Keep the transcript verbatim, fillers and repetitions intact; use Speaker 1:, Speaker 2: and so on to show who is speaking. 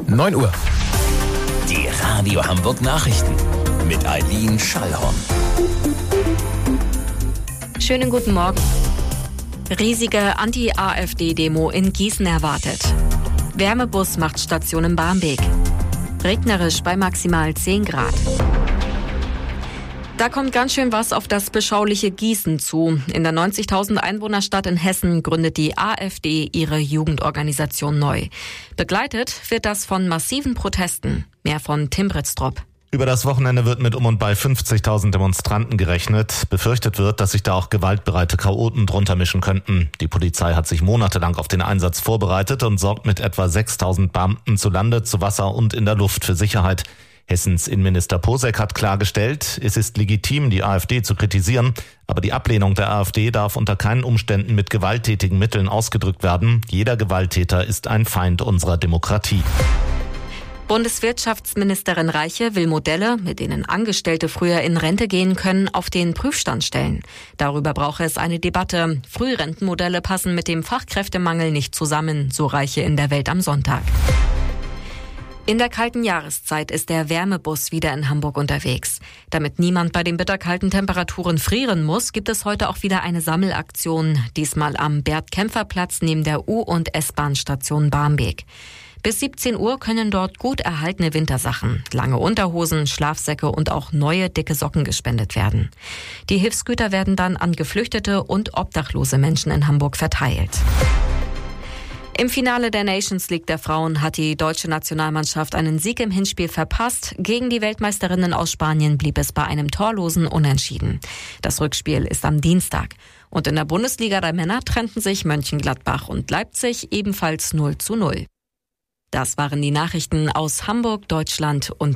Speaker 1: neun Uhr.
Speaker 2: Die Radio Hamburg Nachrichten mit Eileen Schallhorn.
Speaker 3: Schönen guten Morgen. Riesige Anti-AfD-Demo in Gießen erwartet. Wärmebus macht Station in Barmbek. Regnerisch bei maximal zehn Grad. Da kommt ganz schön was auf das beschauliche Gießen zu. In der neunzigtausend Einwohnerstadt in Hessen gründet die AfD ihre Jugendorganisation neu. Begleitet wird das von massiven Protesten. Mehr von Tim Britztrup.
Speaker 4: Über das Wochenende wird mit um und bei fünfzigtausend Demonstranten gerechnet. Befürchtet wird, dass sich da auch gewaltbereite Chaoten drunter mischen könnten. Die Polizei hat sich monatelang auf den Einsatz vorbereitet und sorgt mit etwa sechstausend Beamten zu Lande, zu Wasser und in der Luft für Sicherheit. Hessens Innenminister Posek hat klargestellt, es ist legitim, die AfD zu kritisieren, aber die Ablehnung der AfD darf unter keinen Umständen mit gewalttätigen Mitteln ausgedrückt werden. Jeder Gewalttäter ist ein Feind unserer Demokratie.
Speaker 3: Bundeswirtschaftsministerin Reiche will Modelle, mit denen Angestellte früher in Rente gehen können, auf den Prüfstand stellen. Darüber brauche es eine Debatte. Frührentenmodelle passen mit dem Fachkräftemangel nicht zusammen, so Reiche in der Welt am Sonntag. In der kalten Jahreszeit ist der Wärmebus wieder in Hamburg unterwegs. Damit niemand bei den bitterkalten Temperaturen frieren muss, gibt es heute auch wieder eine Sammelaktion. Diesmal am Bert-Kämpfer-Platz neben der U- und S-Bahn-Station Barmbek. Bis siebzehn Uhr können dort gut erhaltene Wintersachen, lange Unterhosen, Schlafsäcke und auch neue dicke Socken gespendet werden. Die Hilfsgüter werden dann an geflüchtete und obdachlose Menschen in Hamburg verteilt. Im Finale der Nations League der Frauen hat die deutsche Nationalmannschaft einen Sieg im Hinspiel verpasst. Gegen die Weltmeisterinnen aus Spanien blieb es bei einem torlosen Unentschieden. Das Rückspiel ist am Dienstag. Und in der Bundesliga der Männer trennten sich Mönchengladbach und Leipzig ebenfalls null zu null. Das waren die Nachrichten aus Hamburg, Deutschland und